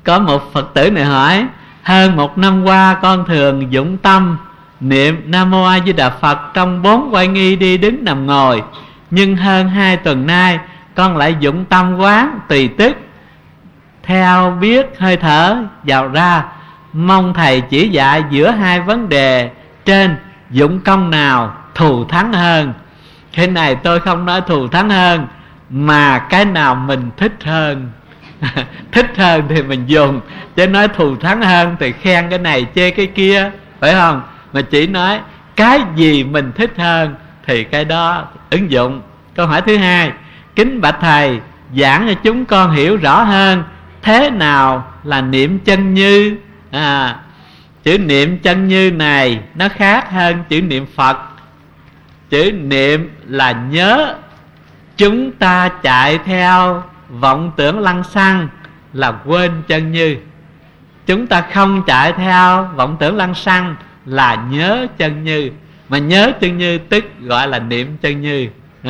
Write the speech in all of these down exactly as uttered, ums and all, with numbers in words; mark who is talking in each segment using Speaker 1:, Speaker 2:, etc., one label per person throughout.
Speaker 1: Có một Phật tử này hỏi: hơn một năm qua con thường dụng tâm niệm Nam Mô A Di Đà Phật trong bốn oai nghi đi đứng nằm ngồi, nhưng hơn hai tuần nay con lại dụng tâm quán tùy tức theo biết hơi thở vào ra. Mong thầy chỉ dạy giữa hai vấn đề trên dụng công nào thù thắng hơn. Cái này tôi không nói thù thắng hơn, mà cái nào mình thích hơn. Thích hơn thì mình dùng, chứ nói thù thắng hơn thì khen cái này chê cái kia, phải không? Mà chỉ nói cái gì mình thích hơn thì cái đó ứng dụng. Câu hỏi thứ hai: kính bạch thầy, giảng cho chúng con hiểu rõ hơn thế nào là niệm chân như. à, Chữ niệm chân như này nó khác hơn chữ niệm Phật. Chữ niệm là nhớ. Chúng ta chạy theo vọng tưởng lăng xăng là quên chân như. Chúng ta không chạy theo vọng tưởng lăng xăng là nhớ chân như. Mà nhớ chân như tức gọi là niệm chân như.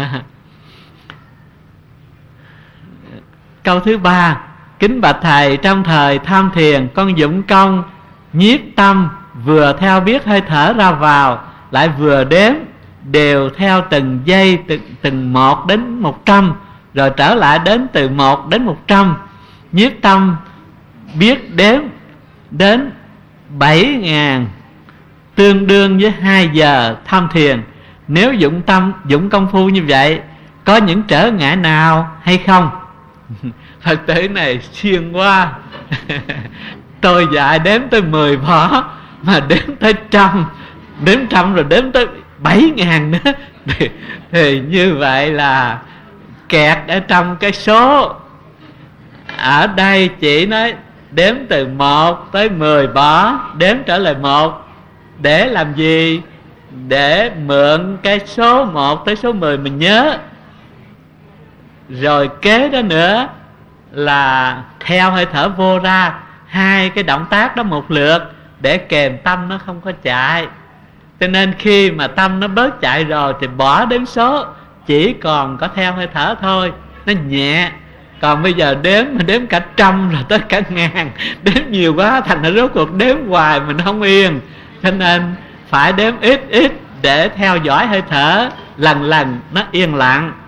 Speaker 1: Câu thứ ba: kính bạch thầy, trong thời tham thiền con dụng công nhiếp tâm vừa theo biết hơi thở ra vào, lại vừa đếm đều theo từng giây, từng, từng một đến một trăm, rồi trở lại đến từ một đến một trăm. Nhiếp tâm biết đếm đến bảy ngàn, tương đương với hai giờ tham thiền. Nếu dụng tâm, dụng công phu như vậy, có những trở ngại nào hay không? Phật tử này siêng quá. Tôi dạy đếm tới mười vỏ, mà đếm tới trăm, đếm trăm rồi đếm tới bảy ngàn nữa. thì, thì như vậy là kẹt ở trong cái số. Ở đây chỉ nói đếm từ một tới mười bỏ, đếm trở lại một. Để làm gì? Để mượn cái số một tới số mười mình nhớ. Rồi kế đó nữa là theo hơi thở vô ra, hai cái động tác đó một lượt, để kèm tâm nó không có chạy. Cho nên khi mà tâm nó bớt chạy rồi thì bỏ đếm số, chỉ còn có theo hơi thở thôi, nó nhẹ. Còn bây giờ đếm mà đếm cả trăm rồi tới cả ngàn, đếm nhiều quá thành ra rốt cuộc đếm hoài mình không yên. Cho nên phải đếm ít ít để theo dõi hơi thở, lần lần nó yên lặng.